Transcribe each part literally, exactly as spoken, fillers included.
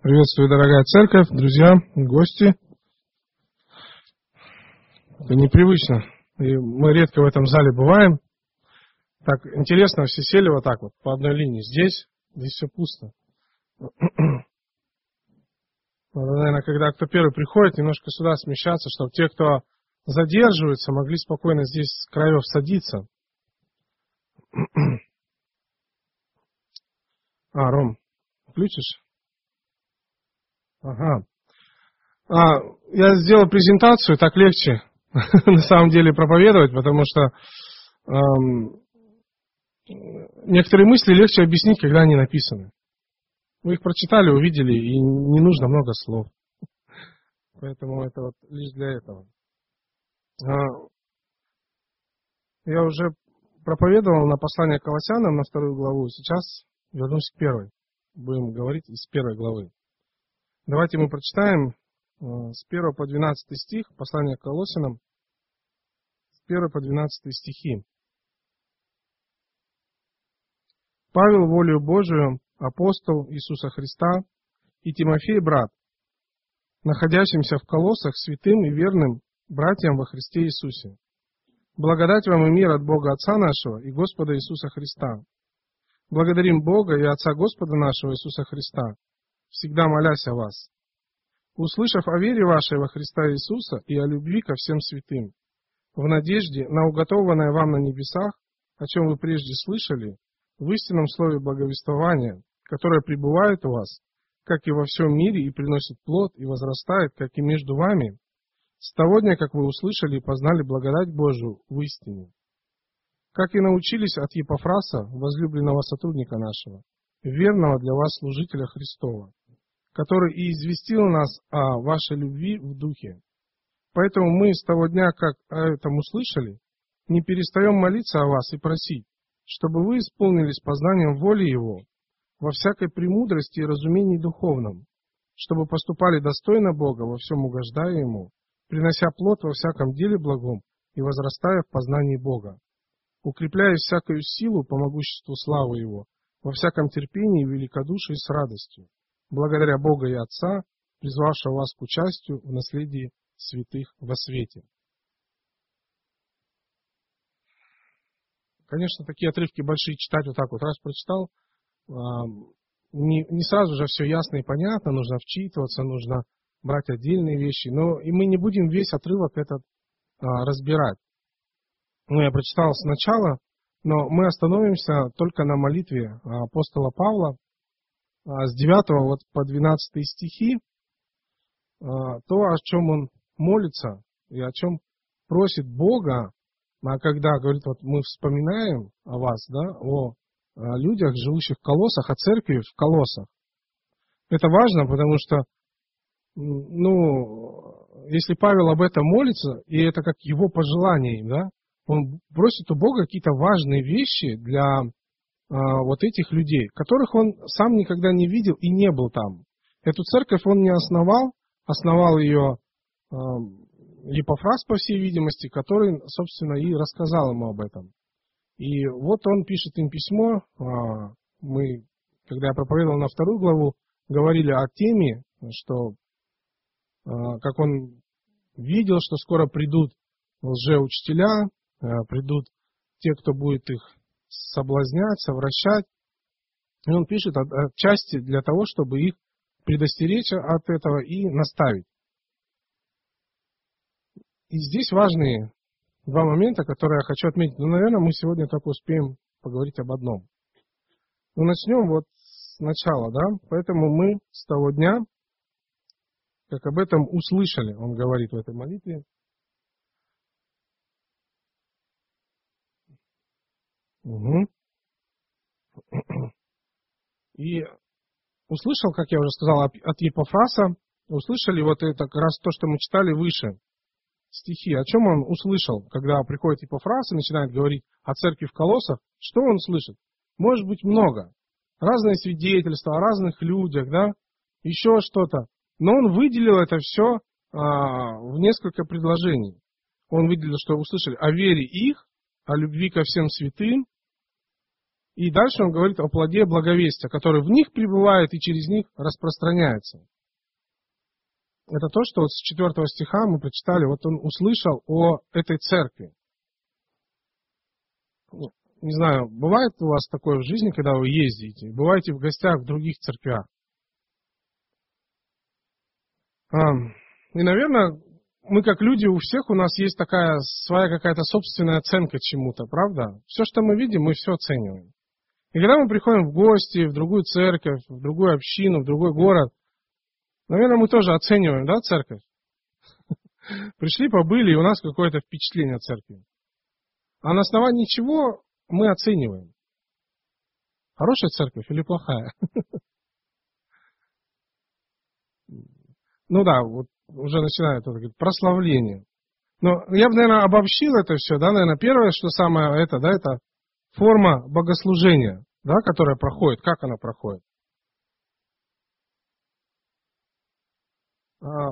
Приветствую, дорогая церковь, друзья, гости. Это непривычно, и мы редко в этом зале бываем. Так интересно, все сели вот так вот, по одной линии. Здесь, здесь все пусто. Наверное, когда кто первый приходит, немножко сюда смещаться, чтобы те, кто задерживается, могли спокойно здесь с краев садиться. А, Ром, включишь? Ага. А, я сделал презентацию, так легче на самом деле проповедовать, потому что эм, некоторые мысли легче объяснить, когда они написаны. Вы их прочитали, увидели, и не нужно много слов. Поэтому это вот лишь для этого. А, я уже проповедовал на послание к Колоссянам, на вторую главу. Сейчас вернусь к первой. Будем говорить из первой главы. Давайте мы прочитаем с первого по двенадцатый стих, послание к Колоссянам, с первого по двенадцатый стихи. Павел, волею Божию, апостол Иисуса Христа, и Тимофей, брат, находящимся в Колоссах, святым и верным братьям во Христе Иисусе. Благодать вам и мир от Бога Отца нашего и Господа Иисуса Христа. Благодарим Бога и Отца Господа нашего Иисуса Христа, всегда молясь о вас, услышав о вере вашей во Христа Иисуса и о любви ко всем святым, в надежде на уготованное вам на небесах, о чем вы прежде слышали, в истинном слове благовествования, которое пребывает у вас, как и во всем мире, и приносит плод, и возрастает, как и между вами, с того дня, как вы услышали и познали благодать Божию в истине. Как и научились от Епафраса, возлюбленного сотрудника нашего, верного для вас служителя Христова, который и известил нас о вашей любви в духе. Поэтому мы с того дня, как о этом услышали, не перестаем молиться о вас и просить, чтобы вы исполнились познанием воли Его во всякой премудрости и разумении духовном, чтобы поступали достойно Бога, во всем угождая Ему, принося плод во всяком деле благом и возрастая в познании Бога, укрепляясь всякою силу по могуществу славы Его, во всяком терпении и великодушии с радостью, благодаря Бога и Отца, призвавшего вас к участию в наследии святых во свете. Конечно, такие отрывки большие читать вот так вот, раз прочитал, не, не сразу же все ясно и понятно, нужно вчитываться, нужно брать отдельные вещи, но и мы не будем весь отрывок этот разбирать. Ну, я прочитал сначала, но мы остановимся только на молитве апостола Павла, с девятого вот по двенадцатый стихи, то, о чем он молится и о чем просит Бога, а когда, говорит, вот мы вспоминаем о вас, да, о людях, живущих в Колоссах, о церкви в Колоссах. Это важно, потому что, ну, если Павел об этом молится, и это как его пожелание, да, он просит у Бога какие-то важные вещи для вот этих людей, которых он сам никогда не видел и не был там. Эту церковь он не основал, основал ее э, Епафрас, по всей видимости, который, собственно, и рассказал ему об этом. И вот он пишет им письмо. Э, мы, когда я проповедовал на вторую главу, говорили о теме, что э, как он видел, что скоро придут лжеучителя, э, придут те, кто будет их соблазнять, совращать. И он пишет отчасти для того, чтобы их предостеречь от этого и наставить. И здесь важные два момента, которые я хочу отметить. Но, наверное, мы сегодня только успеем поговорить об одном. Ну, начнем вот сначала, да? Поэтому мы с того дня, как об этом услышали, он говорит в этой молитве, Угу. И услышал, как я уже сказал, от Епафраса, услышали вот это как раз то, что мы читали выше, стихи. О чем он услышал, когда приходит Епафрас и начинает говорить о церкви в Колоссах? Что он слышит? Может быть, много. Разные свидетельства о разных людях, да, еще что-то. Но он выделил это все а, в несколько предложений. Он выделил, что услышали о вере их, о любви ко всем святым, И дальше он говорит о плоде благовестия, который в них пребывает и через них распространяется. Это то, что вот с четвертого стиха мы прочитали. Вот он услышал о этой церкви. Не знаю, бывает у вас такое в жизни, когда вы ездите, бываете в гостях в других церквях. И, наверное, мы как люди, у всех у нас есть такая своя какая-то собственная оценка чему-то, правда? Все, что мы видим, мы все оцениваем. И когда мы приходим в гости, в другую церковь, в другую общину, в другой город, наверное, мы тоже оцениваем, да, церковь? Пришли, побыли, и у нас какое-то впечатление о церкви. А на основании чего мы оцениваем? Хорошая церковь или плохая? Ну да, вот уже начинает это, говорит, прославление. Но я бы, наверное, обобщил это все, да, наверное, первое, что самое это, да, это форма богослужения, да, которая проходит, как она проходит. А,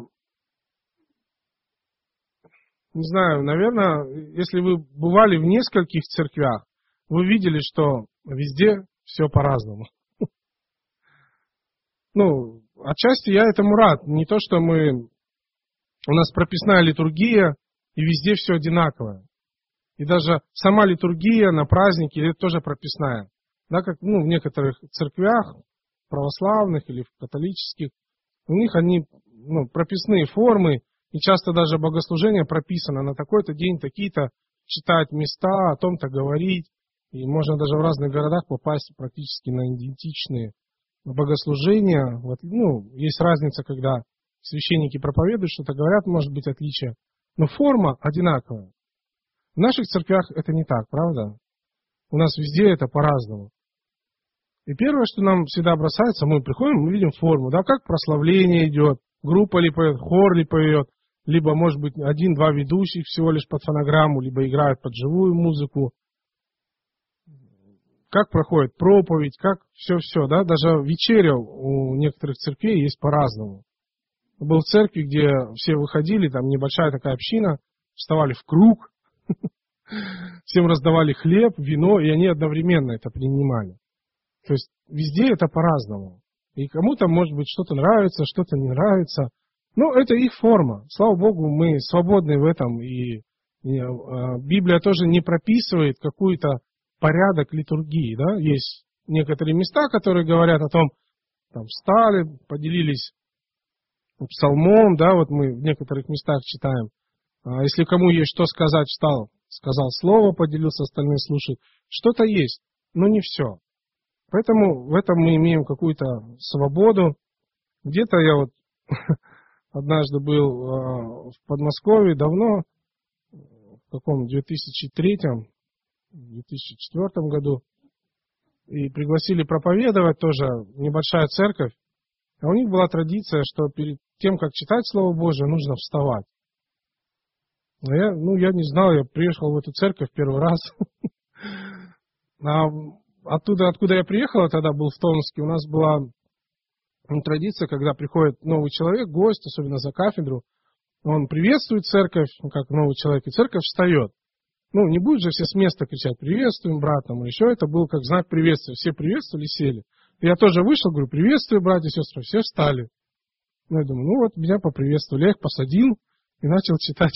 не знаю, наверное, если вы бывали в нескольких церквях, вы видели, что везде все по-разному. Ну, отчасти я этому рад. Не то, что мы... У нас прописная литургия, и везде все одинаковое. И даже сама литургия на праздники это тоже прописная. Да, как ну, в некоторых церквях, православных или католических, у них они ну, прописные формы, и часто даже богослужение прописано на такой-то день, такие-то читать места, о том-то говорить. И можно даже в разных городах попасть практически на идентичные богослужения. Вот, ну, есть разница, когда священники проповедуют, что-то говорят, может быть отличие. Но форма одинаковая. В наших церквях это не так, правда? У нас везде это по-разному. И первое, что нам всегда бросается, мы приходим, мы видим форму, да, как прославление идет, группа ли поет, хор ли поет, либо, может быть, один-два ведущих всего лишь под фонограмму, либо играют под живую музыку. Как проходит проповедь, как все-все, да, даже вечеря у некоторых церквей есть по-разному. Был в церкви, где все выходили, там небольшая такая община, вставали в круг, всем раздавали хлеб, вино, и они одновременно это принимали. То есть везде это по-разному. И кому-то, может быть, что-то нравится, что-то не нравится. Но это их форма. Слава Богу, мы свободны в этом. И, и э, Библия тоже не прописывает какой-то порядок литургии. Да? Есть некоторые места, которые говорят о том, там встали, поделились псалмом, да, вот мы в некоторых местах читаем. А если кому есть что сказать, встал, сказал слово, поделился, остальные слушают. Что-то есть, но не все. Поэтому в этом мы имеем какую-то свободу. Где-то я вот однажды был в Подмосковье давно, в каком две тысячи третьем — две тысячи четвёртом году, и пригласили проповедовать, тоже небольшая церковь. А у них была традиция, что перед тем, как читать Слово Божие, нужно вставать. А я, ну, я не знал, я приехал в эту церковь первый раз. А оттуда, откуда я приехал, тогда был в Томске, у нас была традиция, когда приходит новый человек, гость, особенно за кафедру, он приветствует церковь, как новый человек, и церковь встает. Ну, не будет же все с места кричать «приветствуем, брат», там, и еще это был как знак приветствия. Все приветствовали, сели. И я тоже вышел, говорю «приветствую, братья и сестры», все встали. Ну, я думаю, ну вот меня поприветствовали, я их посадил и начал читать.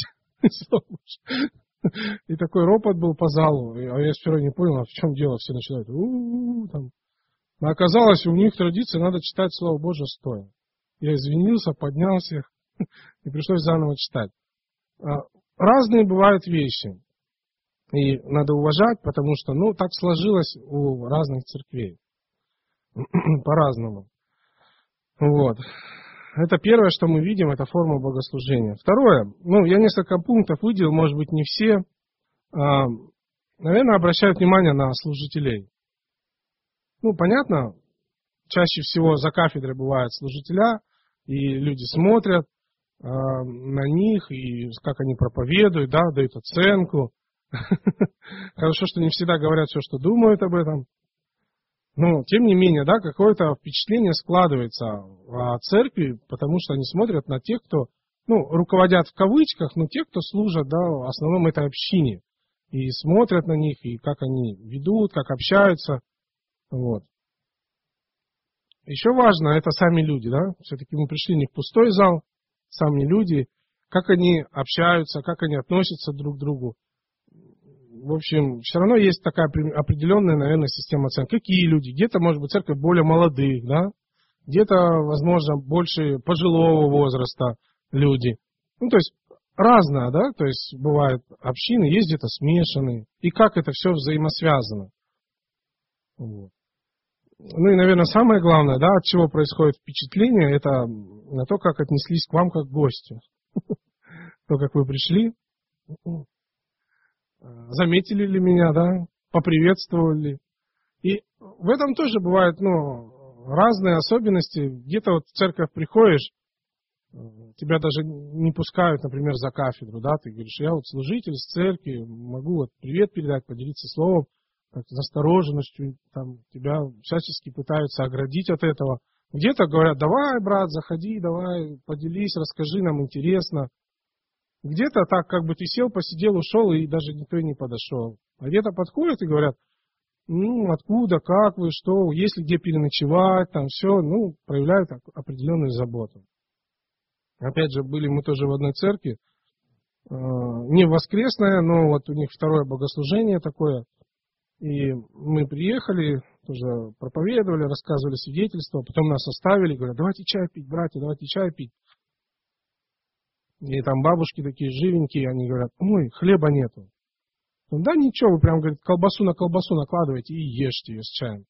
И такой ропот был по залу. А я сперва не понял, а в чем дело, все начинают у-у-у, там. А оказалось, у них традиция, надо читать Слово Божие стоя. Я извинился, поднялся и пришлось заново читать. Разные бывают вещи. И надо уважать, потому что, ну, так сложилось у разных церквей. По-разному. Вот. Это первое, что мы видим, это форма богослужения. Второе, ну, я несколько пунктов выделил, может быть, не все. А, наверное, обращают внимание на служителей. Ну, понятно, чаще всего за кафедрой бывают служителя, и люди смотрят а, на них, и как они проповедуют, да, дают оценку. Хорошо, что не всегда говорят все, что думают об этом. Но, тем не менее, да, какое-то впечатление складывается о церкви, потому что они смотрят на тех, кто, ну, руководят в кавычках, но те, кто служат, да, в основном этой общине. И смотрят на них, и как они ведут, как общаются. Вот. Еще важно, это сами люди, да? Все-таки мы пришли не в пустой зал, сами люди, как они общаются, как они относятся друг к другу. В общем, все равно есть такая определенная, наверное, система оценки. Какие люди? Где-то, может быть, церковь более молодых, да? Где-то, возможно, больше пожилого возраста люди. Ну, то есть, разное, да? То есть, бывают общины, есть где-то смешанные. И как это все взаимосвязано. Вот. Ну и, наверное, самое главное, да, от чего происходит впечатление, это на то, как отнеслись к вам как к гостю. То, как вы пришли, заметили ли меня, да, поприветствовали. И в этом тоже бывают, ну, разные особенности. Где-то вот в церковь приходишь, тебя даже не пускают, например, за кафедру, да, ты говоришь, я вот служитель с церкви, могу вот привет передать, поделиться словом. Как с настороженностью, там, тебя всячески пытаются оградить от этого. Где-то говорят, давай, брат, заходи, давай, поделись, расскажи, нам интересно. Где-то так, как бы ты сел, посидел, ушел, и даже никто и не подошел. А где-то подходят и говорят, ну, откуда, как вы, что, есть ли где переночевать, там все, ну, проявляют определенную заботу. Опять же, были мы тоже в одной церкви, не воскресная, но вот у них второе богослужение такое. И мы приехали, тоже проповедовали, рассказывали свидетельства, потом нас оставили, говорят, давайте чай пить, братья, давайте чай пить. И там бабушки такие живенькие, они говорят, ой, хлеба нету. Ну, да ничего, вы прям, говорит, колбасу на колбасу накладываете и ешьте ее с чаем.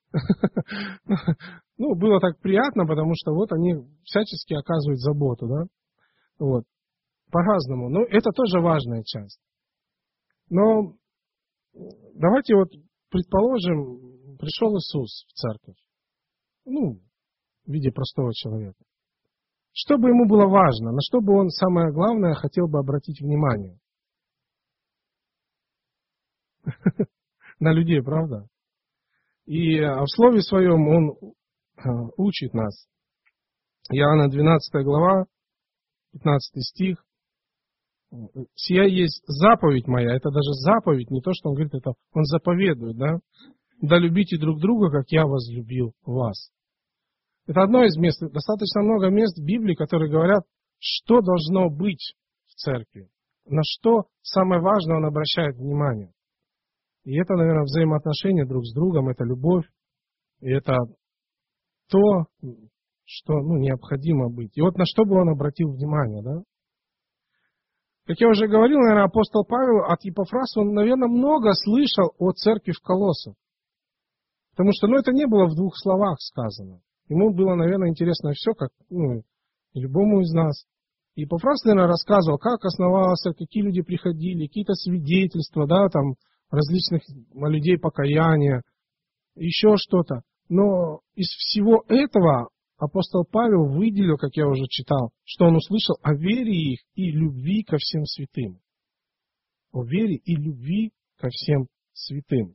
Ну, было так приятно, потому что вот они всячески оказывают заботу, да. Вот. По-разному. Но это тоже важная часть. Но давайте вот предположим, пришел Иисус в церковь, ну, в виде простого человека. Что бы ему было важно, на что бы он, самое главное, хотел бы обратить внимание? На людей, правда? И в слове своем он учит нас. Иоанна двенадцатая глава, пятнадцатый стих. Сия есть заповедь моя, это даже заповедь, не то, что он говорит, это он заповедует, да? Да любите друг друга, как я возлюбил вас. Это одно из мест, достаточно много мест в Библии, которые говорят, что должно быть в церкви, на что самое важное он обращает внимание. И это, наверное, взаимоотношения друг с другом, это любовь, и это то, что ну, необходимо быть. И вот на что бы он обратил внимание, да? Как я уже говорил, наверное, апостол Павел от Епафраса, он, наверное, много слышал о церкви в Колоссах. Потому что, ну, это не было в двух словах сказано. Ему было, наверное, интересно все, как, ну, любому из нас. И Епафрас, наверное, рассказывал, как основался, какие люди приходили, какие-то свидетельства, да, там, различных людей покаяния, еще что-то. Но из всего этого апостол Павел выделил, как я уже читал, что он услышал о вере их и любви ко всем святым. О вере и любви ко всем святым.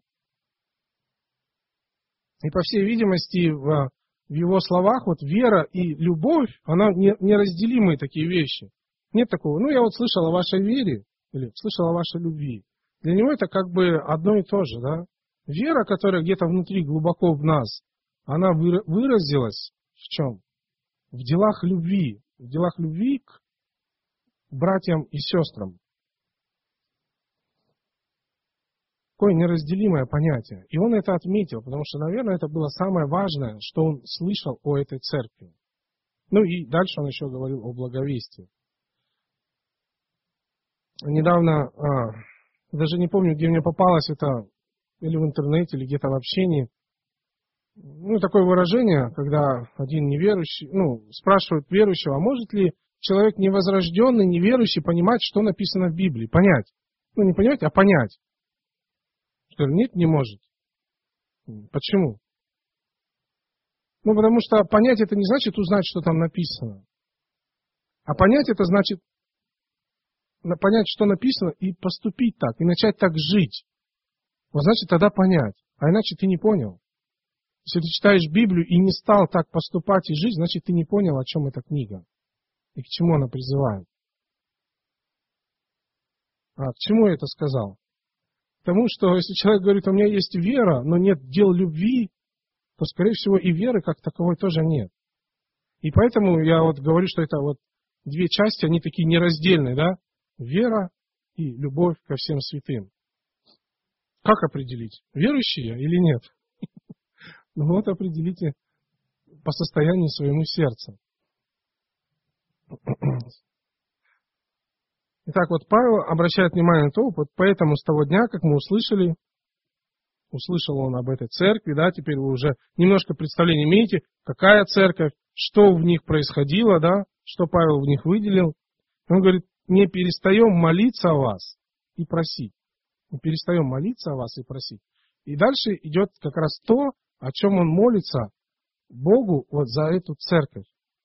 И по всей видимости, в, в его словах вот вера и любовь, она не, неразделимые такие вещи. Нет такого, ну я вот слышал о вашей вере, или слышал о вашей любви. Для него это как бы одно и то же, да. Вера, которая где-то внутри, глубоко в нас, она выразилась в чем? В делах любви. В делах любви к братьям и сестрам. Такое неразделимое понятие. И он это отметил, потому что, наверное, это было самое важное, что он слышал о этой церкви. Ну и дальше он еще говорил о благовестии. Недавно, а, даже не помню, где мне попалось это, или в интернете, или где-то в общении, ну, такое выражение, когда один неверующий, ну, спрашивает верующего, а может ли человек невозрожденный, неверующий понимать, что написано в Библии? Понять. Ну, не понимать, а понять. Что ли, нет, не может. Почему? Ну, потому что понять это не значит узнать, что там написано. А понять это значит понять, что написано, и поступить так, и начать так жить. Вот значит, тогда понять. А иначе ты не понял. Если ты читаешь Библию и не стал так поступать и жить, значит, ты не понял, о чем эта книга. И к чему она призывает. А к чему я это сказал? К тому, что если человек говорит, у меня есть вера, но нет дел любви, то, скорее всего, и веры как таковой тоже нет. И поэтому я вот говорю, что это вот две части, они такие нераздельные, да? Вера и любовь ко всем святым. Как определить, верующий я или нет? Ну вот определите по состоянию своему сердца. Итак, вот Павел обращает внимание на то, вот поэтому с того дня, как мы услышали, услышал он об этой церкви, да, теперь вы уже немножко представление имеете, какая церковь, что в них происходило, да, что Павел в них выделил. Он говорит, не перестаем молиться о вас и просить. Не перестаем молиться о вас и просить. И дальше идет как раз то, о чем он молится Богу вот за эту церковь.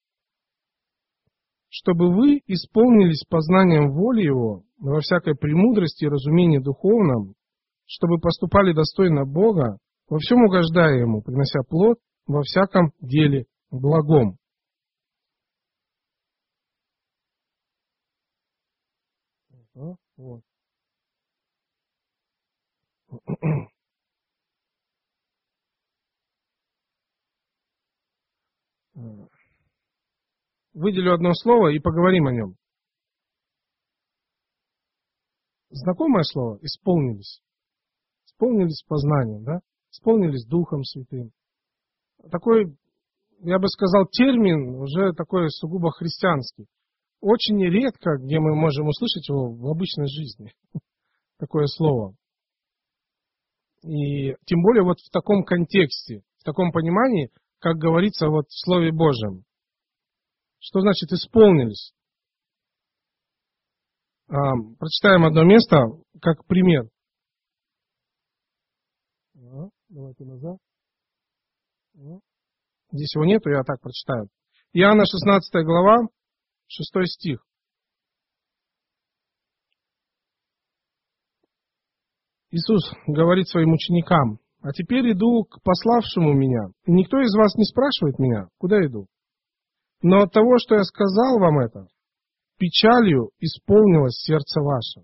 Чтобы вы исполнились познанием воли Его во всякой премудрости и разумении духовном, чтобы поступали достойно Бога, во всем угождая Ему, принося плод во всяком деле благом. Вот. Выделю одно слово и поговорим о нем. Знакомое слово «исполнились». Исполнились познанием, да? Исполнились Духом Святым. Такой, я бы сказал, термин уже такой сугубо христианский. Очень редко, где мы можем услышать его в обычной жизни. Такое слово. И тем более вот в таком контексте, в таком понимании, как говорится вот в Слове Божьем. Что значит исполнились? А, прочитаем одно место, как пример. А, давайте назад. А. Здесь его нету, я так прочитаю. Иоанна шестнадцатая глава, шестой стих. Иисус говорит своим ученикам, а теперь иду к пославшему меня. И никто из вас не спрашивает меня, куда иду. Но от того, что я сказал вам это, печалью исполнилось сердце ваше.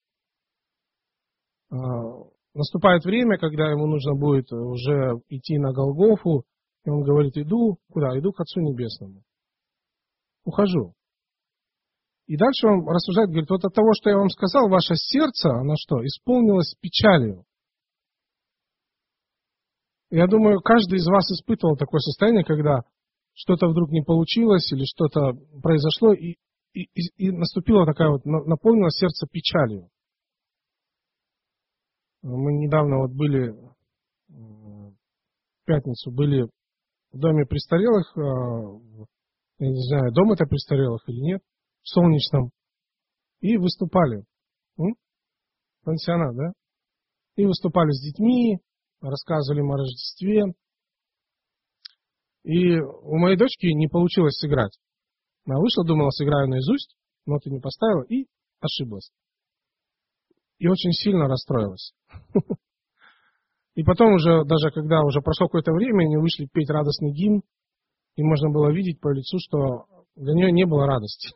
Наступает время, когда ему нужно будет уже идти на Голгофу, и он говорит, иду, куда? Иду к Отцу Небесному. Ухожу. И дальше он рассуждает, говорит, вот от того, что я вам сказал, ваше сердце, оно что, исполнилось печалью. Я думаю, каждый из вас испытывал такое состояние, когда что-то вдруг не получилось, или что-то произошло, и, и, и наступила такая вот, наполнилось сердце печалью. Мы недавно вот были, в пятницу, были в доме престарелых, я не знаю, дом это престарелых или нет, в Солнечном, и выступали. Пансионат, да? И выступали с детьми, рассказывали им о Рождестве. И у моей дочки не получилось сыграть. Она вышла, думала, сыграю наизусть, ноты не поставила и ошиблась. И очень сильно расстроилась. И потом уже, даже когда уже прошло какое-то время, они вышли петь радостный гимн, и можно было видеть по лицу, что для нее не было радости.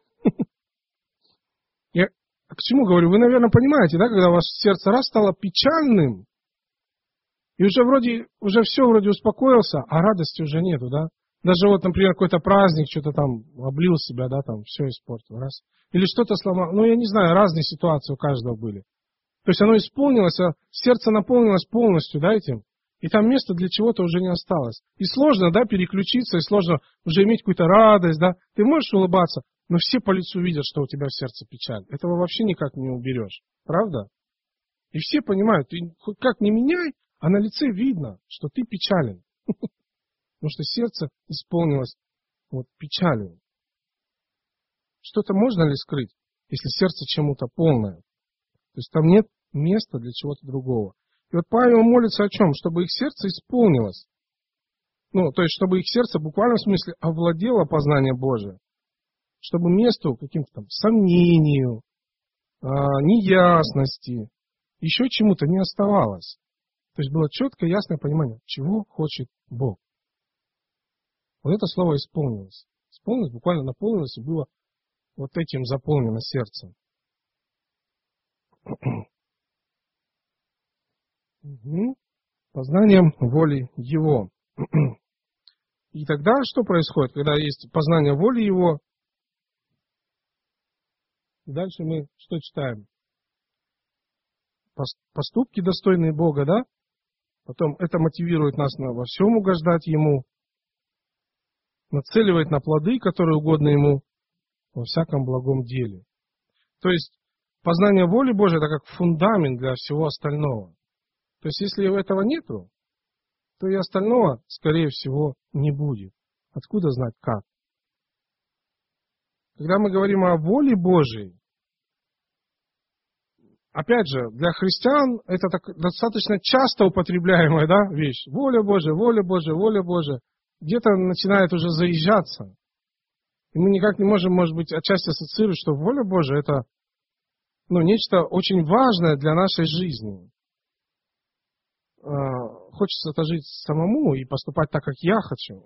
Я к чему говорю? Вы, наверное, понимаете, да, когда ваше сердце раз стало печальным, и уже вроде, уже все вроде успокоился, а радости уже нету, да? Даже вот, например, какой-то праздник, что-то там облил себя, да, там все испортил, раз. Или что-то сломал. Ну, я не знаю, разные ситуации у каждого были. То есть оно исполнилось, а сердце наполнилось полностью, да, этим. И там места для чего-то уже не осталось. И сложно, да, переключиться, и сложно уже иметь какую-то радость, да. Ты можешь улыбаться, но все по лицу видят, что у тебя в сердце печаль. Этого вообще никак не уберешь. Правда? И все понимают, ты как ни меняй, а на лице видно, что ты печален. Потому что сердце исполнилось вот печалью. Что-то можно ли скрыть, если сердце чему-то полное? То есть там нет места для чего-то другого. И вот Павел молится о чем? Чтобы их сердце исполнилось. Ну, то есть, чтобы их сердце в буквальном смысле овладело познанием Божие. Чтобы месту каким-то там сомнению, а, неясности, еще чему-то не оставалось. То есть было четкое, ясное понимание, чего хочет Бог. Вот это слово исполнилось. Исполнилось, буквально наполнилось, и было вот этим заполнено сердце. Угу. Познанием воли Его. И тогда что происходит, когда есть познание воли Его? Дальше мы что читаем? Поступки, достойные Бога, да? Потом это мотивирует нас на во всем угождать Ему, нацеливает на плоды, которые угодны Ему, во всяком благом деле. То есть, познание воли Божией – это как фундамент для всего остального. То есть, если этого нету, то и остального, скорее всего, не будет. Откуда знать как? Когда мы говорим о воле Божией, опять же, для христиан это так, достаточно часто употребляемая, да, вещь. Воля Божия, воля Божия, воля Божия. Где-то начинает уже заезжаться. И мы никак не можем, может быть, отчасти ассоциировать, что воля Божия это ну, нечто очень важное для нашей жизни. Хочется это жить самому и поступать так, как я хочу.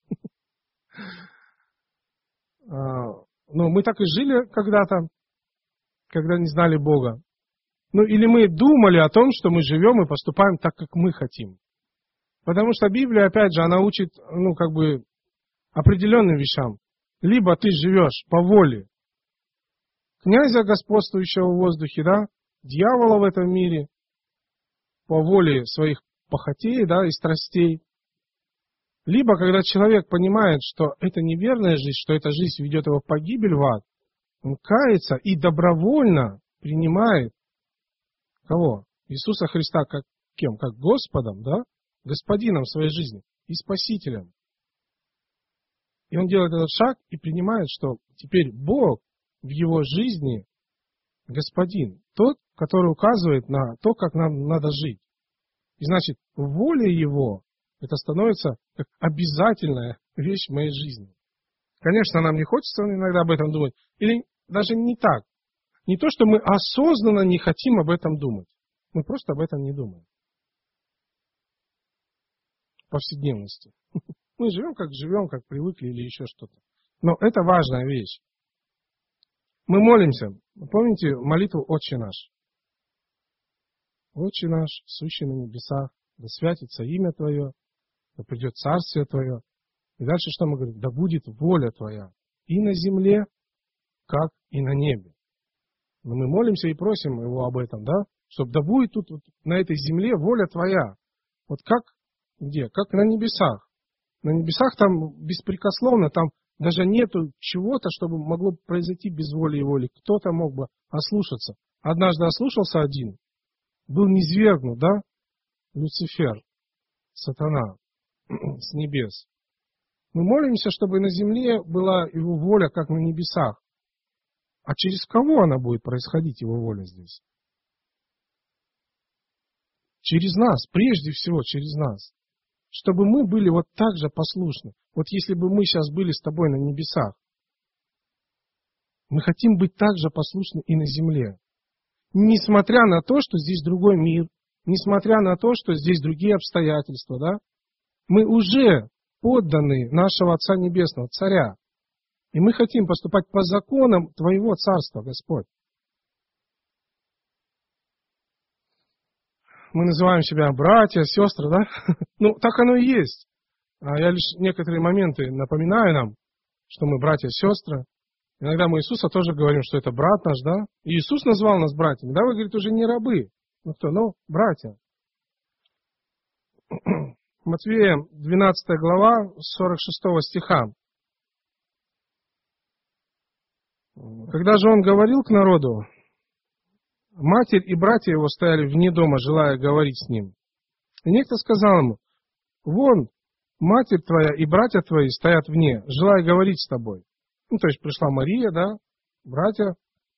Но мы так и жили когда-то, когда не знали Бога. Ну, или мы думали о том, что мы живем и поступаем так, как мы хотим. Потому что Библия, опять же, она учит, ну, как бы, определенным вещам. Либо ты живешь по воле князя, господствующего в воздухе, да, дьявола в этом мире, по воле своих похотей, да, и страстей. Либо, когда человек понимает, что это неверная жизнь, что эта жизнь ведет его в погибель, в ад, он кается и добровольно принимает кого? Иисуса Христа как кем? Как Господом, да? Господином своей жизни и Спасителем. И он делает этот шаг и принимает, что теперь Бог в его жизни Господин, тот, который указывает на то, как нам надо жить. И значит, воля Его, это становится как обязательная вещь в моей жизни. Конечно, нам не хочется иногда об этом думать. Или даже не так. Не то, что мы осознанно не хотим об этом думать. Мы просто об этом не думаем. В повседневности. Мы живем, как живем, как привыкли или еще что-то. Но это важная вещь. Мы молимся. Помните молитву «Отче наш»? «Отче наш, сущий на небесах, да святится имя Твое, да придет царствие Твое». И дальше что мы говорим? Да будет воля Твоя и на земле, как и на небе. Но мы молимся и просим Его об этом, да? Чтобы да будет тут вот, на этой земле воля Твоя. Вот как где? Как на небесах. На небесах там беспрекословно, там даже нету чего-то, чтобы могло произойти без воли и воли. Кто-то мог бы ослушаться. Однажды ослушался один, был низвергнут, да? Люцифер, сатана, с небес. Мы молимся, чтобы на земле была Его воля, как на небесах. А через кого она будет происходить, Его воля здесь? Через нас, прежде всего через нас. Чтобы мы были вот так же послушны. Вот если бы мы сейчас были с тобой на небесах, мы хотим быть так же послушны и на земле. Несмотря на то, что здесь другой мир, несмотря на то, что здесь другие обстоятельства, да, мы уже подданы нашего Отца Небесного, Царя. И мы хотим поступать по законам Твоего Царства, Господь. Мы называем себя братья, сестры, да? Ну, так оно и есть. Я лишь некоторые моменты напоминаю нам, что мы братья, сестры. Иногда мы Иисуса тоже говорим, что это брат наш, да? И Иисус назвал нас братьями. Да, вы, говорит, уже не рабы. Ну кто? Ну, братья. Матфея, двенадцатая глава, сорок шестого стиха. Когда же он говорил к народу, матерь и братья его стояли вне дома, желая говорить с ним. И некто сказал ему, вон, матерь твоя и братья твои стоят вне, желая говорить с тобой. Ну, то есть пришла Мария, да, братья.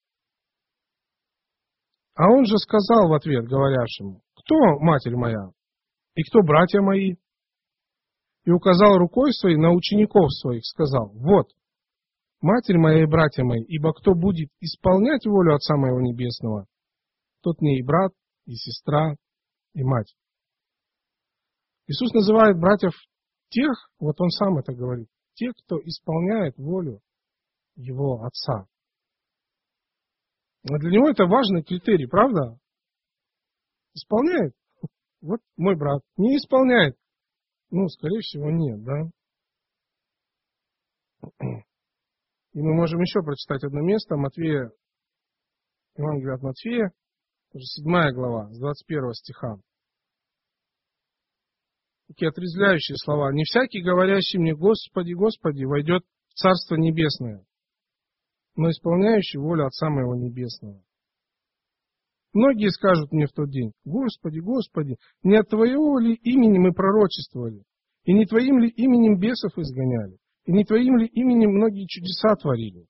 А он же сказал в ответ говорящему, кто матерь моя и кто братья мои? И указал рукой своей на учеников своих, сказал, вот, матерь моя и братья мои, ибо кто будет исполнять волю Отца моего Небесного, тот мне и брат, и сестра, и мать. Иисус называет братьев тех, вот Он сам это говорит, тех, кто исполняет волю Его Отца. А для Него это важный критерий, правда? Исполняет? Вот мой брат. Не исполняет? Ну, скорее всего, нет, да? И мы можем еще прочитать одно место, Матфея, Евангелие от Матфея, уже седьмая глава, с двадцать первого стиха. Такие отрезвляющие слова. «Не всякий, говорящий мне, Господи, Господи, войдет в Царство Небесное, но исполняющий волю Отца Моего Небесного. Многие скажут мне в тот день: Господи, Господи, не от Твоего ли имени мы пророчествовали, и не Твоим ли именем бесов изгоняли, и не Твоим ли именем многие чудеса творили?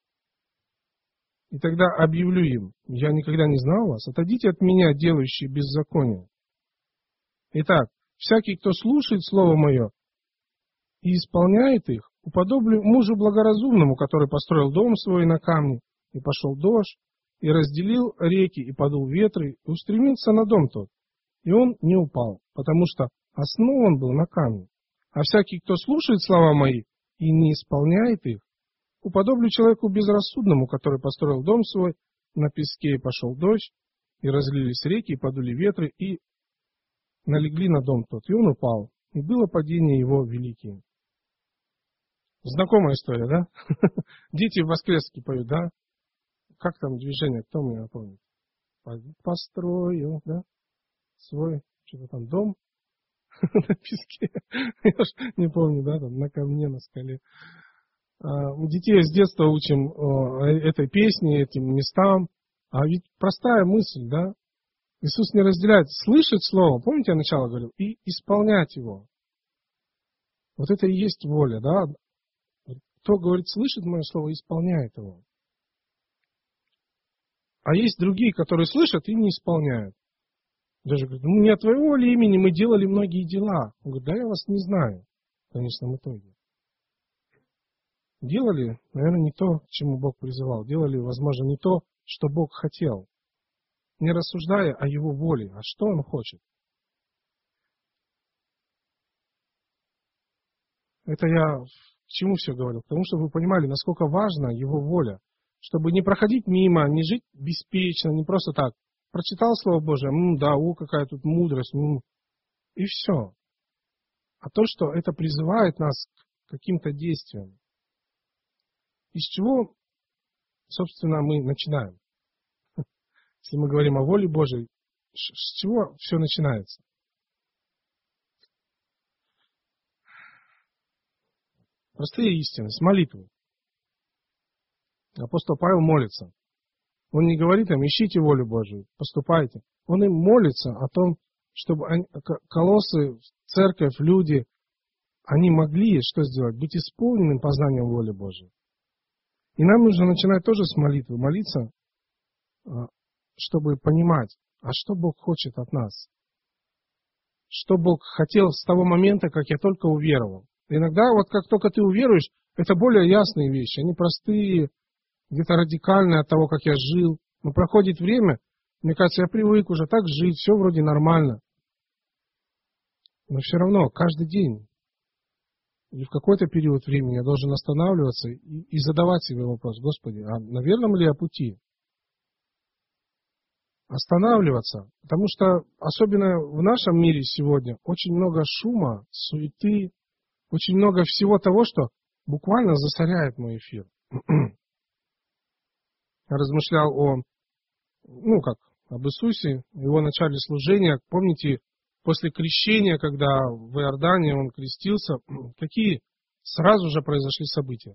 И тогда объявлю им: я никогда не знал вас, отойдите от меня, делающие беззаконие. Итак, всякий, кто слушает Слово Мое и исполняет их, уподоблю мужу благоразумному, который построил дом свой на камне, и пошел дождь, и разделил реки, и подул ветры, и устремился на дом тот. И он не упал, потому что основан был на камне. А всякий, кто слушает слова мои и не исполняет их, уподоблю человеку безрассудному, который построил дом свой на песке, и пошел дождь, и разлились реки, и подули ветры, и налегли на дом тот. И он упал, и было падение его великим». Знакомая история, да? Дети в воскреске поют, да? Как там движение, кто мне напомнит? Построю, да? Свой, что-то там, дом на песке. Я уж не помню, да, там, на камне, на скале. Мы детей с детства учим этой песне, этим местам. А ведь простая мысль, да? Иисус не разделяет слышать Слово, помните, я начало говорил, и исполнять его. Вот это и есть воля, да? Кто говорит, слышит мое Слово, исполняет его. А есть другие, которые слышат и не исполняют. Даже говорят: ну, не от Твоего ли имени мы делали многие дела? Он говорит: да я вас не знаю, в конечном итоге. Делали, наверное, не то, к чему Бог призывал. Делали, возможно, не то, что Бог хотел. Не рассуждая о Его воле, а что Он хочет. Это я к чему все говорю? Потому что вы понимали, насколько важна Его воля. Чтобы не проходить мимо, не жить беспечно, не просто так. Прочитал Слово Божие, м, да, о, какая тут мудрость, м, и все. А то, что это призывает нас к каким-то действиям. Из чего, собственно, мы начинаем? Если мы говорим о воле Божией, с чего все начинается? Простые истины, с молитвы. Апостол Павел молится. Он не говорит им: ищите волю Божию, поступайте. Он им молится о том, чтобы они, колоссы, церковь, люди, они могли что сделать? Быть исполненным познанием воли Божией. И нам нужно начинать тоже с молитвы. Молиться, чтобы понимать, а что Бог хочет от нас. Что Бог хотел с того момента, как я только уверовал. Иногда, вот как только ты уверуешь, это более ясные вещи. Они простые, где-то радикальные от того, как я жил. Но проходит время, мне кажется, я привык уже так жить, все вроде нормально. Но все равно, каждый день, или в какой-то период времени я должен останавливаться и, и задавать себе вопрос: Господи, а на верном ли я пути? Останавливаться, потому что, особенно в нашем мире сегодня, очень много шума, суеты, очень много всего того, что буквально засоряет мой эфир. Я размышлял о, ну как, об Иисусе, его начале служения. Помните, после крещения, когда в Иордане он крестился, какие сразу же произошли события?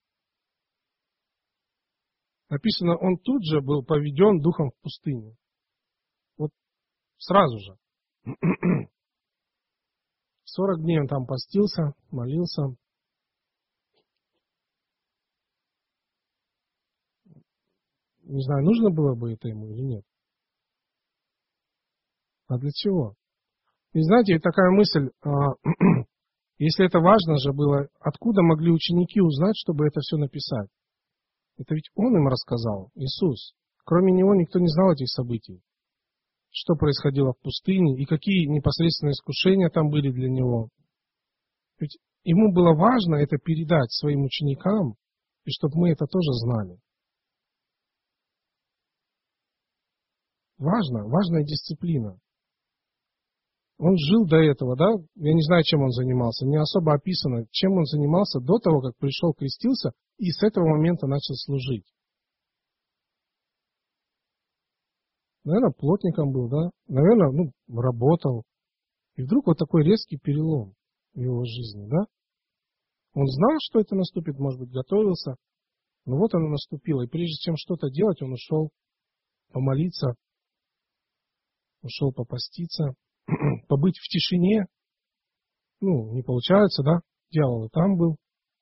Написано, он тут же был поведен духом в пустыню. Вот сразу же. Сорок дней он там постился, молился. Не знаю, нужно было бы это ему или нет. А для чего? И знаете, такая мысль, если это важно же было, откуда могли ученики узнать, чтобы это все написать? Это ведь он им рассказал, Иисус. Кроме него никто не знал этих событий. Что происходило в пустыне и какие непосредственные искушения там были для него. Ведь ему было важно это передать своим ученикам, и чтобы мы это тоже знали. Важно, важная дисциплина. Он жил до этого, да? Я не знаю, чем он занимался. Не особо описано, чем он занимался до того, как пришел, крестился, и с этого момента начал служить. Наверное, плотником был, да? Наверное, ну, работал. И вдруг вот такой резкий перелом в его жизни, да? Он знал, что это наступит, может быть, готовился. Но вот оно наступило. И прежде чем что-то делать, он ушел помолиться, ушел попаститься, побыть в тишине. Ну, не получается, да? Дьявол и там был.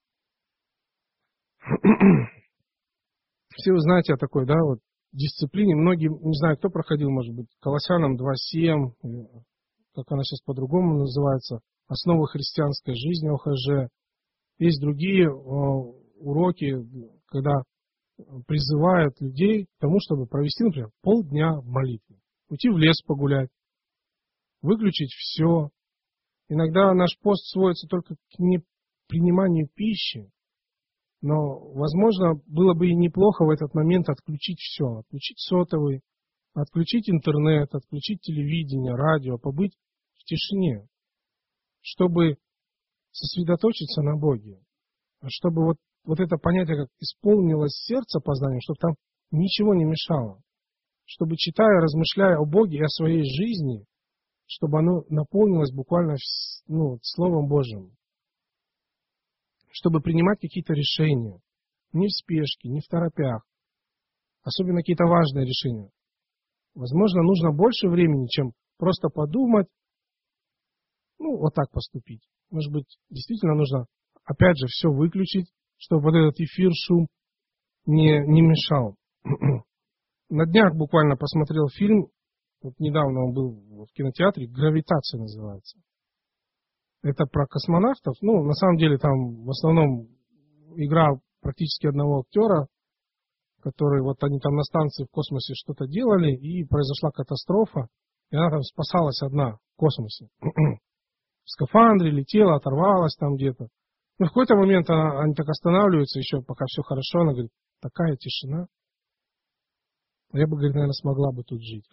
Все вы знаете о такой, да, вот дисциплине. Многие, не знаю, кто проходил, может быть, Колоссянам два семь, как она сейчас по-другому называется, основы христианской жизни, О Х Ж. Есть другие уроки, когда призывают людей к тому, чтобы провести, например, полдня в молитве. Уйти в лес погулять, выключить все. Иногда наш пост сводится только к неприниманию пищи, но, возможно, было бы и неплохо в этот момент отключить все. Отключить сотовый, отключить интернет, отключить телевидение, радио, побыть в тишине, чтобы сосредоточиться на Боге. Чтобы вот, вот это понятие, как исполнилось сердце познанием, чтобы там ничего не мешало. Чтобы, читая, размышляя о Боге и о своей жизни, чтобы оно наполнилось буквально ну, Словом Божьим. Чтобы принимать какие-то решения. Не в спешке, не в торопях. Особенно какие-то важные решения. Возможно, нужно больше времени, чем просто подумать, ну, вот так поступить. Может быть, действительно нужно, опять же, все выключить, чтобы вот этот эфир, шум не, не мешал. На днях буквально посмотрел фильм, вот недавно он был в кинотеатре, «Гравитация» называется. Это про космонавтов. Ну, на самом деле, там в основном игра практически одного актера, который, вот они там на станции в космосе что-то делали, и произошла катастрофа, и она там спасалась одна в космосе. В скафандре летела, оторвалась там где-то. Ну, в какой-то момент она, они так останавливаются, еще пока все хорошо, она говорит, такая тишина. Я бы, говорит, наверное, смогла бы тут жить.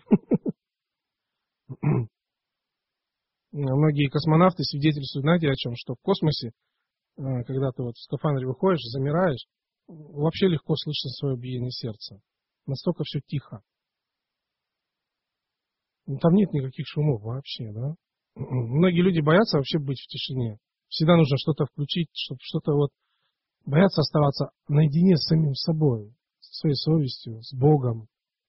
Многие космонавты свидетельствуют, знаете, о чем? Что в космосе, когда ты вот в скафандре выходишь, замираешь, вообще легко слышно свое биение сердца. Настолько все тихо. Там нет никаких шумов вообще, да? Многие люди боятся вообще быть в тишине. Всегда нужно что-то включить, чтобы что-то вот... Боятся оставаться наедине с самим собой, со своей совестью, с Богом.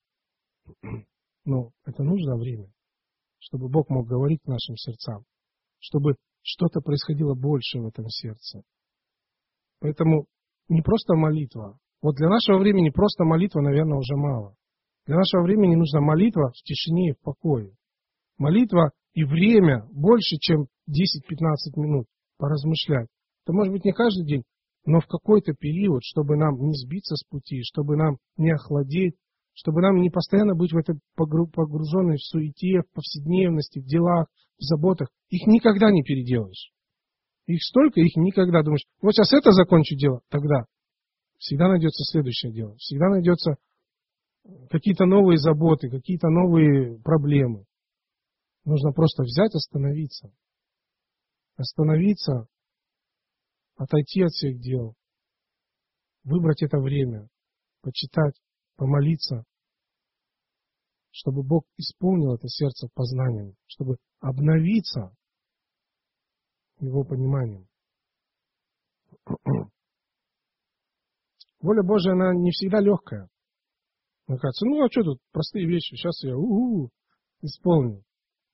Но это нужно время, чтобы Бог мог говорить к нашим сердцам, чтобы что-то происходило больше в этом сердце. Поэтому не просто молитва. Вот для нашего времени просто молитва, наверное, уже мало. Для нашего времени нужна молитва в тишине и в покое. Молитва и время больше, чем десять-пятнадцать минут поразмышлять. Это может быть не каждый день, но в какой-то период, чтобы нам не сбиться с пути, чтобы нам не охладеть, чтобы нам не постоянно быть в этой погруженной в суете, в повседневности, в делах, в заботах. Их никогда не переделаешь. Их столько, их никогда. Думаешь, вот сейчас это закончу дело, тогда всегда найдется следующее дело. Всегда найдется какие-то новые заботы, какие-то новые проблемы. Нужно просто взять, остановиться. Остановиться, отойти от всех дел, выбрать это время, почитать, помолиться, чтобы Бог исполнил это сердце познанием, чтобы обновиться Его пониманием. Воля Божия, она не всегда легкая. Мне кажется, ну а что тут, простые вещи, сейчас я у-у-у, исполню.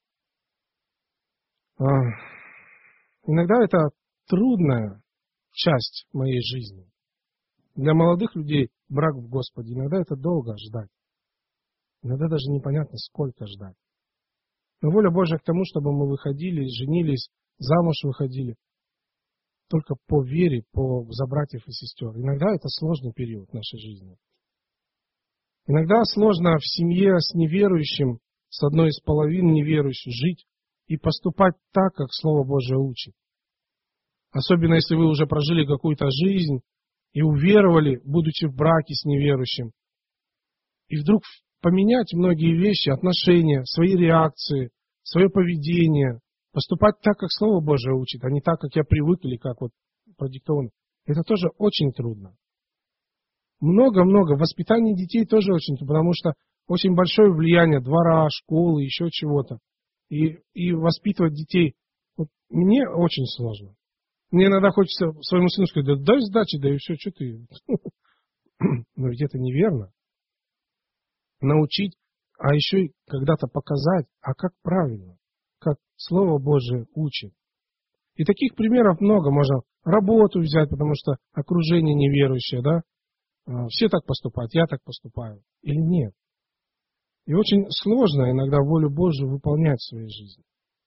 А, иногда это трудная часть моей жизни. Для молодых людей брак в Господе, иногда это долго ждать. Иногда даже непонятно, сколько ждать. Но воля Божия к тому, чтобы мы выходили, женились, замуж выходили, только по вере, по, за братьев и сестер. Иногда это сложный период в нашей жизни. Иногда сложно в семье с неверующим, с одной из половин неверующей, жить и поступать так, как Слово Божие учит. Особенно, если вы уже прожили какую-то жизнь и уверовали, будучи в браке с неверующим. И вдруг поменять многие вещи, отношения, свои реакции, свое поведение, поступать так, как Слово Божие учит, а не так, как я привык или как вот продиктовано. Это тоже очень трудно. Много-много. Воспитание детей тоже очень трудно, потому что очень большое влияние двора, школы, еще чего-то. И, и воспитывать детей вот, мне очень сложно. Мне иногда хочется своему сыну сказать: да дай сдачи, да и все, что ты. Но ведь это неверно. Научить, а еще и когда-то показать, а как правильно, как Слово Божие учит. И таких примеров много. Можно работу взять, потому что окружение неверующее, да? Все так поступают, я так поступаю. Или нет? И очень сложно иногда волю Божию выполнять в своей жизни.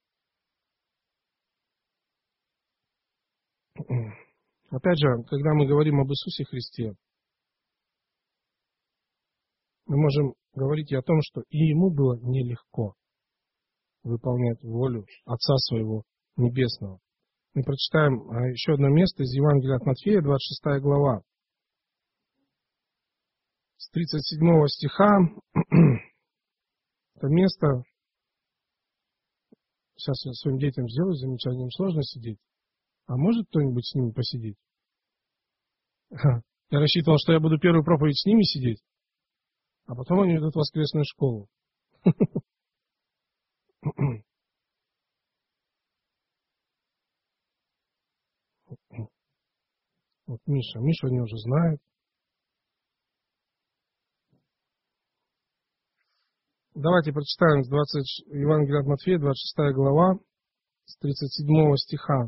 Опять же, когда мы говорим об Иисусе Христе, мы можем говорить и о том, что и Ему было нелегко выполнять волю Отца Своего Небесного. Мы прочитаем еще одно место из Евангелия от Матфея, двадцать шестая глава. С тридцать седьмого стиха. Это место. Сейчас я своим детям сделаю замечание, им сложно сидеть. А может кто-нибудь с ними посидеть? Я рассчитывал, что я буду первую проповедь с ними сидеть, а потом они идут в воскресную школу. Вот Миша. Миша они уже знают. Давайте прочитаем с двадцать, Евангелия от Матфея, двадцать шестая глава, с тридцать седьмого стиха.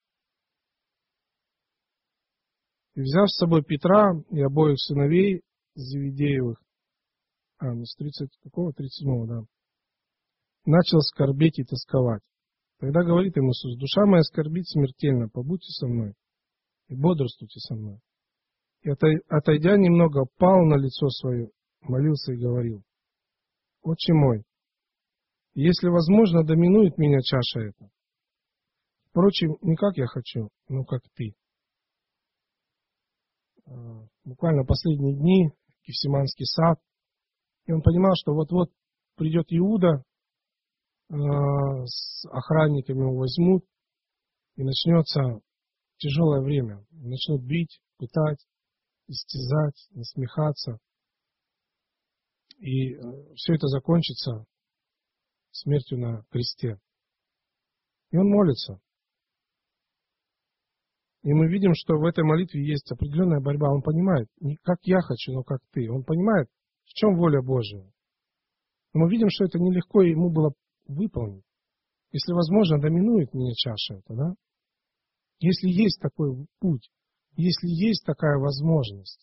«И взяв с собой Петра и обоих сыновей Зеведеевых», а, ну с тридцать, какого? тридцать седьмого, да, начал скорбеть и тосковать. Тогда говорит ему Иисус: душа моя скорбит смертельно, побудьте со мной и бодрствуйте со мной. И отойдя немного, пал на лицо свое, молился и говорил: Отче мой, если возможно, доминует меня чаша эта. Впрочем, не как я хочу, но как ты. Буквально последние дни, Гефсиманский сад, и он понимал, что вот-вот придет Иуда, с охранниками его возьмут, и начнется тяжелое время. Начнут бить, пытать, истязать, насмехаться. И все это закончится смертью на кресте. И он молится. И мы видим, что в этой молитве есть определенная борьба. Он понимает, не как я хочу, но как ты. Он понимает, в чем воля Божия. Но мы видим, что это нелегко ему было выполнить. Если возможно, доминует мне чаша эта, да? Если есть такой путь, если есть такая возможность.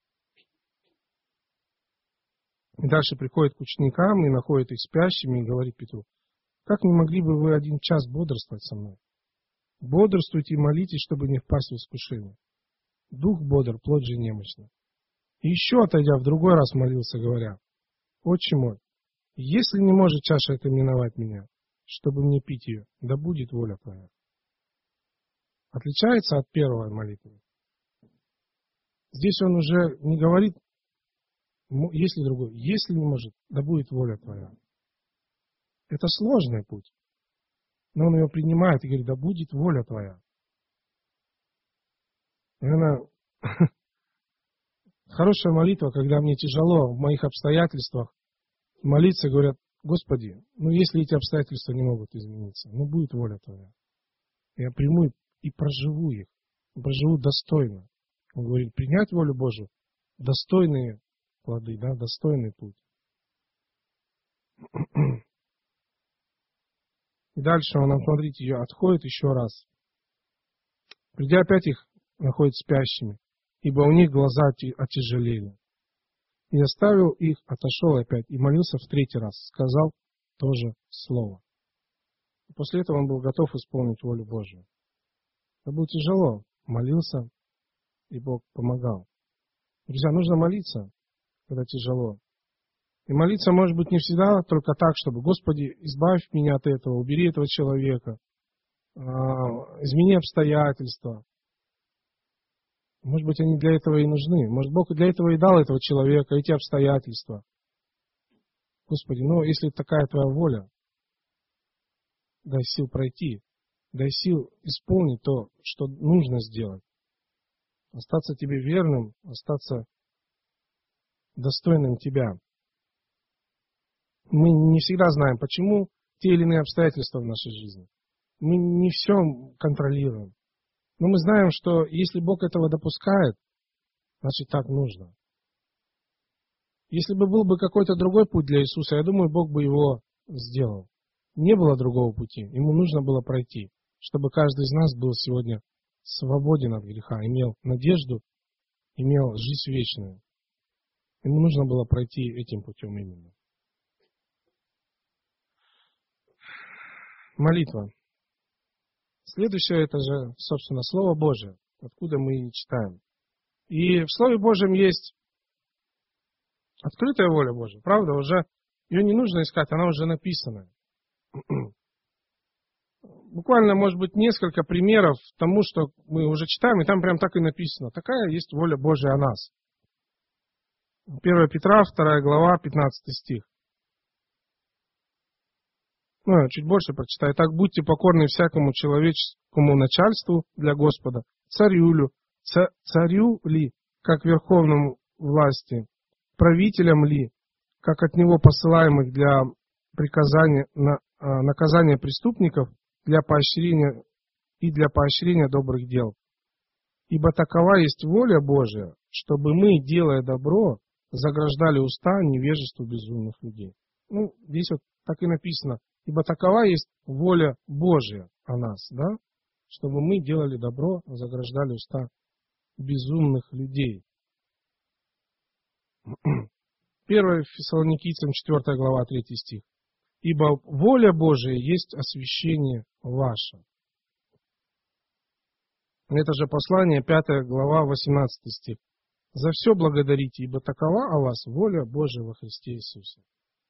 И дальше приходит к ученикам и находит их спящими и говорит Петру: как не могли бы вы один час бодрствовать со мной? Бодрствуйте и молитесь, чтобы не впасть в искушение. Дух бодр, плоть же немощна. И еще отойдя, в другой раз молился, говоря: Отче мой, если не может чаша эта миновать меня, чтобы мне пить ее, да будет воля твоя. Отличается от первой молитвы. Здесь он уже не говорит, если другой, если не может, да будет воля твоя. Это сложный путь. Но он ее принимает и говорит: да будет воля твоя. И она хорошая молитва, когда мне тяжело в моих обстоятельствах молиться, говорят: Господи, ну если эти обстоятельства не могут измениться, ну будет воля твоя. Я приму и проживу их, проживу достойно. Он говорит: принять волю Божию, достойные плоды, да, достойный путь. И дальше он, смотрите, ее отходит еще раз. Придя опять их находит спящими, ибо у них глаза отяжелели. И оставил их, отошел опять и молился в третий раз, сказал то же слово. И после этого он был готов исполнить волю Божию. Это было тяжело, молился, и Бог помогал. Друзья, нужно молиться, когда тяжело. И молиться может быть не всегда только так, чтобы: Господи, избавь меня от этого, убери этого человека, измени обстоятельства. Может быть, они для этого и нужны. Может, Бог для этого и дал этого человека, эти обстоятельства. Господи, ну, если такая Твоя воля, дай сил пройти, дай сил исполнить то, что нужно сделать. Остаться тебе верным, остаться достойным тебя. Мы не всегда знаем, почему те или иные обстоятельства в нашей жизни. Мы не все контролируем. Но мы знаем, что если Бог этого допускает, значит так нужно. Если бы был бы какой-то другой путь для Иисуса, я думаю, Бог бы его сделал. Не было другого пути. Ему нужно было пройти, чтобы каждый из нас был сегодня свободен от греха, имел надежду, имел жизнь вечную. Ему нужно было пройти этим путем именно. Молитва. Следующее, это же, собственно, Слово Божие, откуда мы и читаем. И в Слове Божьем есть открытая воля Божья, правда, уже ее не нужно искать, она уже написана. Буквально, может быть, несколько примеров тому, что мы уже читаем, и там прям так и написано. Такая есть воля Божья о нас. первое Петра, вторая глава, пятнадцатый стих. Ну, я чуть больше прочитаю. «Так будьте покорны всякому человеческому начальству для Господа, царю, царю ли, как верховному власти, правителям ли, как от него посылаемых для приказания, на, наказания преступников, для поощрения и для поощрения добрых дел. Ибо такова есть воля Божия, чтобы мы, делая добро, заграждали уста невежеству безумных людей». Ну, здесь вот так и написано. Ибо такова есть воля Божия о нас, да? Чтобы мы делали добро, заграждали уста безумных людей. первое Фессалоникийцам, четвёртая глава, третий стих. Ибо воля Божия есть освящение ваше. Это же послание, пятая глава, восемнадцатый стих. За все благодарите, ибо такова о вас воля Божия во Христе Иисусе.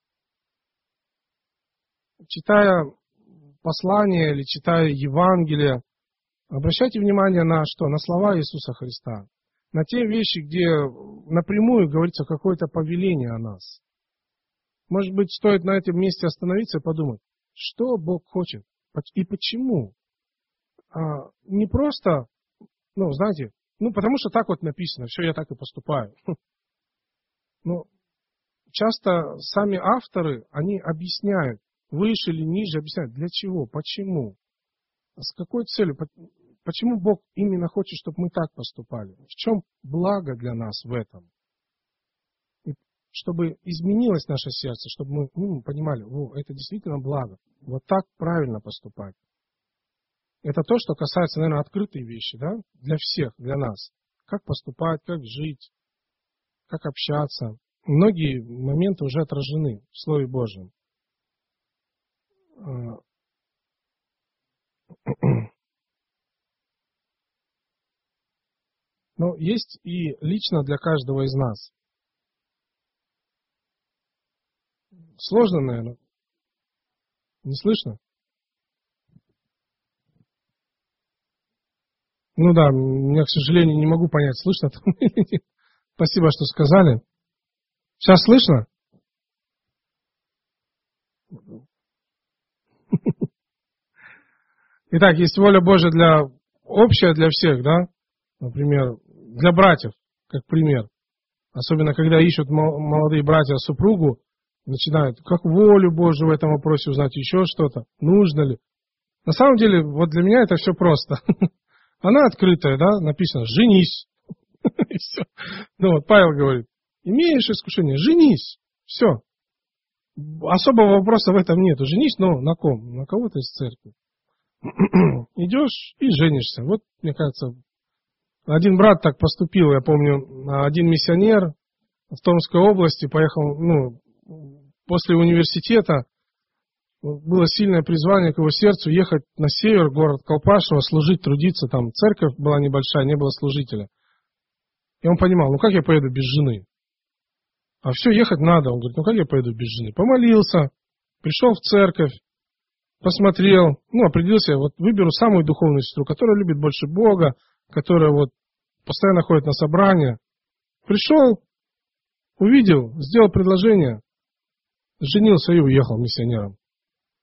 Читая послание или читая Евангелие, обращайте внимание на что? На слова Иисуса Христа. На те вещи, где напрямую говорится какое-то повеление о нас. Может быть, стоит на этом месте остановиться и подумать, что Бог хочет и почему. А не просто, ну, знаете, ну, потому что так вот написано, все, я так и поступаю. Но часто сами авторы, они объясняют, выше или ниже, объясняют, для чего, почему, с какой целью, почему Бог именно хочет, чтобы мы так поступали, в чем благо для нас в этом. И чтобы изменилось наше сердце, чтобы мы ну, понимали, о, это действительно благо, вот так правильно поступать. Это то, что касается, наверное, открытой вещи, да, для всех, для нас. Как поступать, как жить, как общаться. Многие моменты уже отражены в Слове Божьем. Но есть и лично для каждого из нас. Сложно, наверное. Не слышно? Ну да, я, к сожалению, не могу понять, слышно там или нет. Спасибо, что сказали. Сейчас слышно? Итак, есть воля Божья для общая для всех, да? Например, для братьев, как пример. Особенно, когда ищут молодые братья супругу, начинают, как волю Божию в этом вопросе узнать, еще что-то, нужно ли. На самом деле, вот для меня это все просто. Она открытая, да, написано, женись. И все. Ну вот, Павел говорит, имеешь искушение, женись. Все. Особого вопроса в этом нет. Женись, но на ком? На кого-то из церкви. Идешь и женишься. Вот, мне кажется, один брат так поступил, я помню, один миссионер в Томской области поехал, ну, после университета, было сильное призвание к его сердцу ехать на север, город Колпашево, служить, трудиться, там церковь была небольшая, не было служителя. И он понимал, ну как я поеду без жены? А все, ехать надо. Он говорит, ну как я поеду без жены? Помолился, пришел в церковь, посмотрел, ну определился, вот выберу самую духовную сестру, которая любит больше Бога, которая вот постоянно ходит на собрания. Пришел, увидел, сделал предложение, женился и уехал миссионером.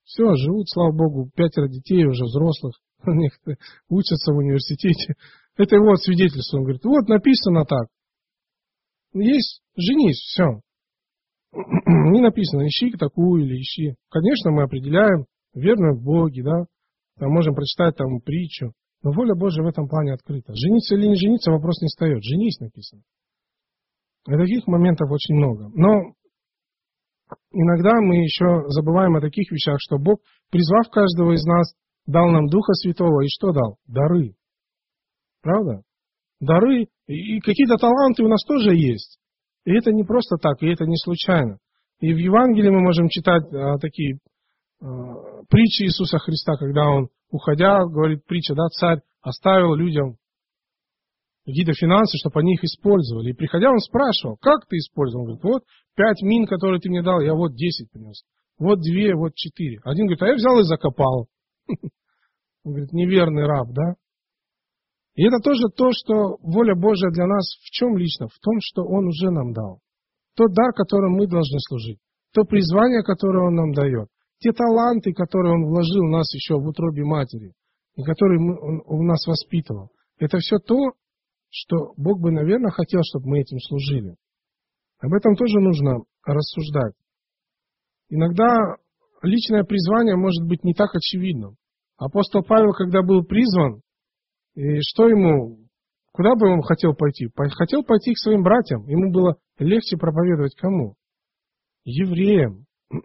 Все, живут, слава Богу, пятеро детей уже взрослых, некоторые учатся в университете. Это его свидетельство. Он говорит, вот написано так. Есть, женись, все. Не написано, ищи такую или ищи. Конечно, мы определяем верную в Боге, да. Там можем прочитать там притчу. Но воля Божия в этом плане открыта. Жениться или не жениться, вопрос не встает. Женись написано. И таких моментов очень много. Но иногда мы еще забываем о таких вещах, что Бог, призвав каждого из нас, дал нам Духа Святого. И что дал? Дары. Правда? Дары. И какие-то таланты у нас тоже есть. И это не просто так, и это не случайно. И в Евангелии мы можем читать а, такие а, притчи Иисуса Христа, когда Он, уходя, говорит притча, да, царь оставил людям какие-то финансы, чтобы они их использовали. И приходя, он спрашивал, как ты использовал? Он говорит, вот пять мин, которые ты мне дал, я вот десять принес. Вот две, вот четыре. Один говорит, а я взял и закопал. Он говорит, неверный раб, да? И это тоже то, что воля Божия для нас в чем лично? В том, что Он уже нам дал. Тот дар, которым мы должны служить. То призвание, которое Он нам дает. Те таланты, которые Он вложил в нас еще в утробе матери. И которые мы, Он у нас воспитывал. Это все то, что Бог бы, наверное, хотел, чтобы мы этим служили. Об этом тоже нужно рассуждать. Иногда личное призвание может быть не так очевидным. Апостол Павел, когда был призван, и что ему, куда бы он хотел пойти? Хотел пойти к своим братьям. Ему было легче проповедовать кому? Евреям.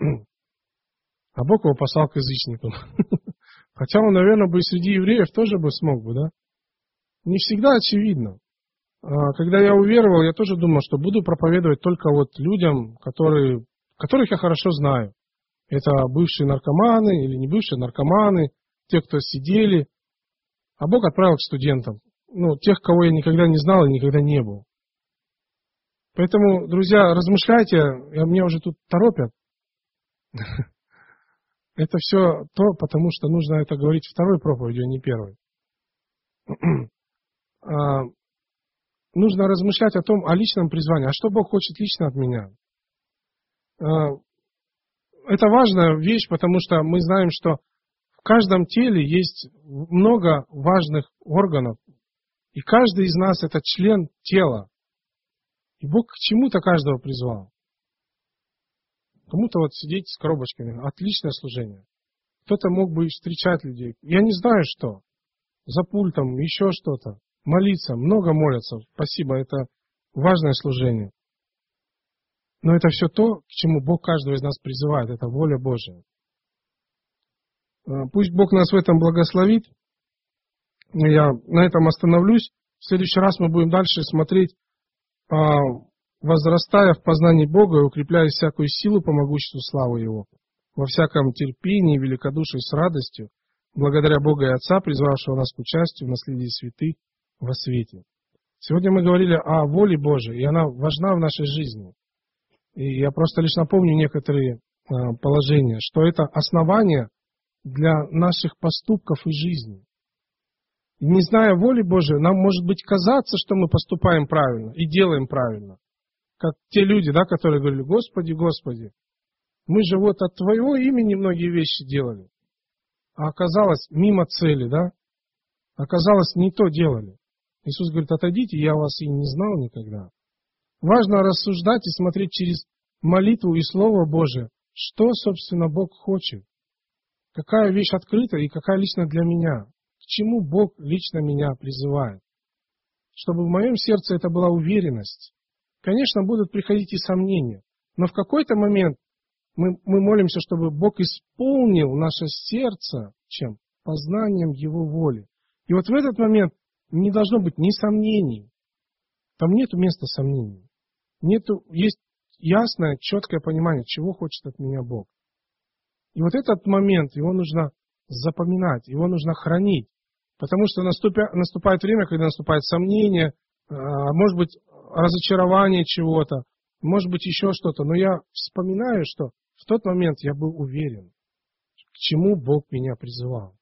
А Бог его послал к язычникам. Хотя он, наверное, бы и среди евреев тоже бы смог бы, да? Не всегда очевидно. Когда я уверовал, я тоже думал, что буду проповедовать только вот людям, которые, которых я хорошо знаю. Это бывшие наркоманы или не бывшие наркоманы, те, кто сидели. А Бог отправил к студентам. Ну, тех, кого я никогда не знал и никогда не был. Поэтому, друзья, размышляйте, меня уже тут торопят. Это все то, потому что нужно это говорить второй проповедью, а не первой. Нужно размышлять о том, о личном призвании. А что Бог хочет лично от меня? Это важная вещь, потому что мы знаем, что в каждом теле есть много важных органов. И каждый из нас это член тела. И Бог к чему-то каждого призвал. Кому-то вот сидеть с коробочками. Отличное служение. Кто-то мог бы встречать людей. Я не знаю что. За пультом, еще что-то. Молиться. Много молятся. Спасибо, это важное служение. Но это все то, к чему Бог каждого из нас призывает. Это воля Божия. Пусть Бог нас в этом благословит. Я на этом остановлюсь. В следующий раз мы будем дальше смотреть, возрастая в познании Бога и укрепляя всякую силу по могуществу славы Его, во всяком терпении, великодушии с радостью, благодаря Бога и Отца, призвавшего нас к участию в наследии святых во свете. Сегодня мы говорили о воле Божией, и она важна в нашей жизни. И я просто лишь напомню некоторые положения, что это основание для наших поступков и жизни. И не зная воли Божией, нам может быть казаться, что мы поступаем правильно и делаем правильно. Как те люди, да, которые говорили, Господи, Господи, мы же вот от Твоего имени многие вещи делали. А оказалось, мимо цели, да? Оказалось, не то делали. Иисус говорит, отойдите, я вас и не знал никогда. Важно рассуждать и смотреть через молитву и Слово Божие, что, собственно, Бог хочет. Какая вещь открыта и какая лично для меня. К чему Бог лично меня призывает. Чтобы в моем сердце это была уверенность. Конечно, будут приходить и сомнения. Но в какой-то момент мы, мы молимся, чтобы Бог исполнил наше сердце чем? Познанием Его воли. И вот в этот момент не должно быть ни сомнений. Там нет места сомнений. Нету, есть ясное, четкое понимание, чего хочет от меня Бог. И вот этот момент, его нужно запоминать, его нужно хранить. Потому что наступя, наступает время, когда наступает сомнение, может быть, разочарование чего-то, может быть, еще что-то. Но я вспоминаю, что в тот момент я был уверен, к чему Бог меня призывал.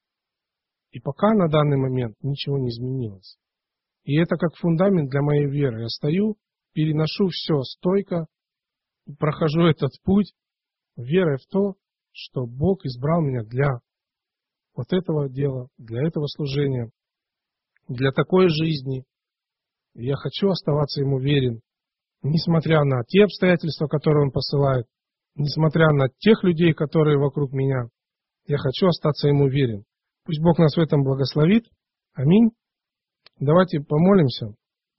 И пока на данный момент ничего не изменилось. И это как фундамент для моей веры. Я стою, переношу все стойко, прохожу этот путь, верой в то, что Бог избрал меня для вот этого дела, для этого служения, для такой жизни. И я хочу оставаться Ему верен, несмотря на те обстоятельства, которые Он посылает, несмотря на тех людей, которые вокруг меня. Я хочу остаться Ему верен. Пусть Бог нас в этом благословит. Аминь. Давайте помолимся.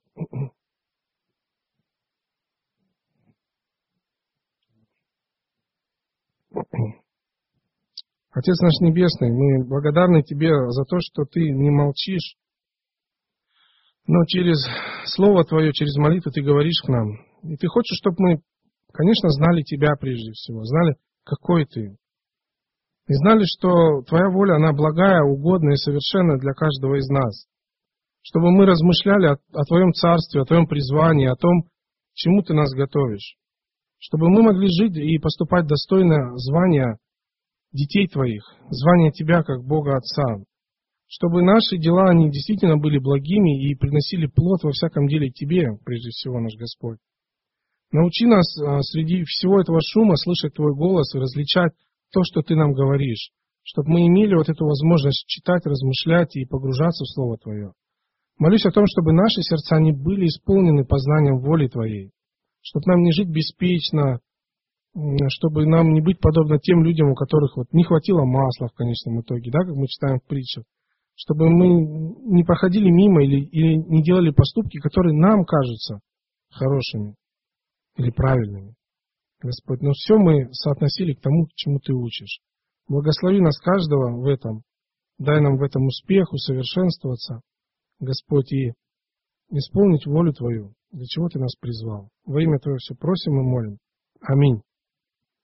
Отец наш Небесный, мы благодарны Тебе за то, что Ты не молчишь, но через Слово Твое, через молитву Ты говоришь к нам. И Ты хочешь, чтобы мы, конечно, знали Тебя прежде всего, знали, какой Ты. И знали, что Твоя воля, она благая, угодная и совершенная для каждого из нас. Чтобы мы размышляли о, о Твоем Царстве, о Твоем призвании, о том, к чему Ты нас готовишь. Чтобы мы могли жить и поступать достойно звания детей Твоих, звания Тебя как Бога Отца. Чтобы наши дела, они действительно были благими и приносили плод во всяком деле Тебе, прежде всего, наш Господь. Научи нас среди всего этого шума слышать Твой голос и различать то, что Ты нам говоришь, чтобы мы имели вот эту возможность читать, размышлять и погружаться в Слово Твое. Молюсь о том, чтобы наши сердца не были исполнены познанием воли Твоей, чтобы нам не жить беспечно, чтобы нам не быть подобно тем людям, у которых вот не хватило масла в конечном итоге, да, как мы читаем в притчах, чтобы мы не проходили мимо или, или не делали поступки, которые нам кажутся хорошими или правильными. Господь, но все мы соотносили к тому, к чему Ты учишь. Благослови нас каждого в этом, дай нам в этом успех, усовершенствоваться, Господь, и исполнить волю Твою, для чего Ты нас призвал. Во имя Твое все просим и молим. Аминь.